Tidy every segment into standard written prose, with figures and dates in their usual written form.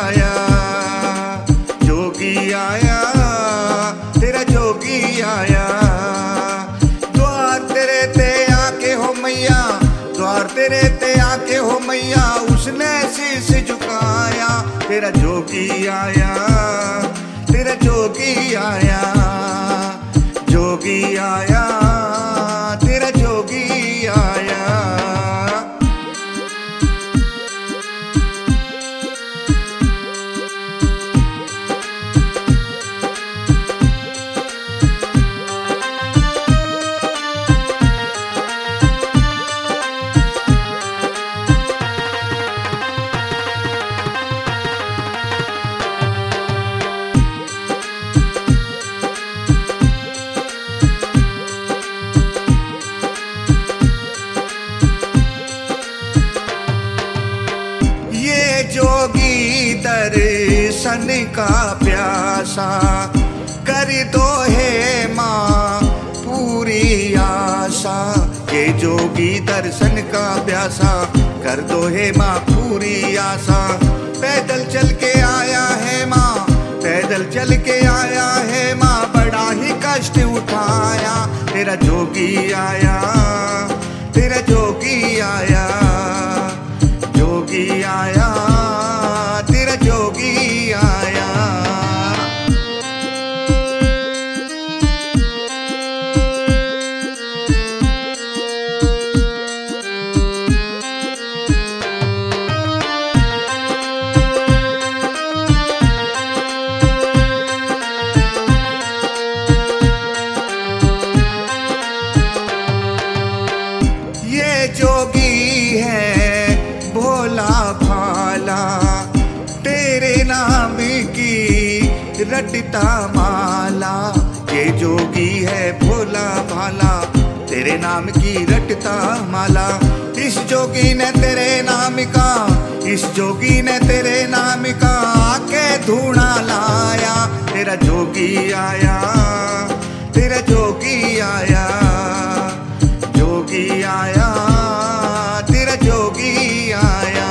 आया, जोगी आया, तेरा जोगी आया। द्वार तेरे ते आके हो मैया, द्वार तेरे ते आके हो मैया, उसने शीश झुकाया। तेरा जोगी आया, तेरा जोगी आया, जोगी आया, तेरा जोगी आया। जोगी दर्शन का प्यासा, कर दो हे माँ पूरी आशा। ये जोगी दर्शन का प्यासा, कर दो हे माँ पूरी आशा। पैदल चल के आया है माँ, पैदल चल के आया है माँ, बड़ा ही कष्ट उठाया। तेरा जोगी आया, तेरा जोगी आया, जोगी आया, तेरा जोगी आया। ये जोगी है भोला भाला, तेरे नाम की रटता माला। ये जोगी है भोला भाला, तेरे नाम की रटता माला। इस जोगी ने तेरे नाम का, इस जोगी ने तेरे नाम का आके धूना लाया। तेरा जोगी आया, तेरा जोगी आया, जोगी आया, तेरा जोगी आया।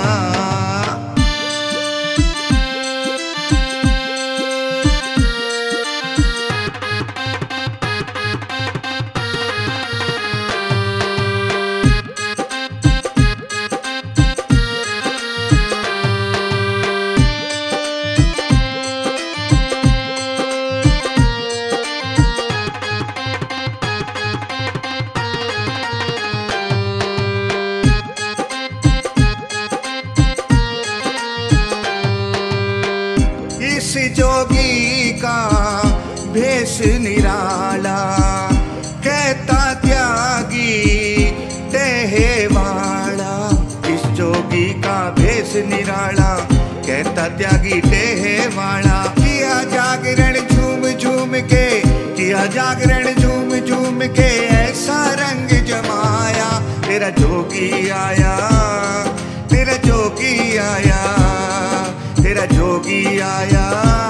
इस जोगी का भेष निराला, कहता त्यागी टेहे वाला। इस जोगी का भेष निराला, कहता त्यागी टेहे वाला। किया जागरण झूम झूम के, किया जागरण झूम झूम के, ऐसा रंग जमाया। तेरा जोगी आया, तेरा जोगी आया, तेरा जोगी आया।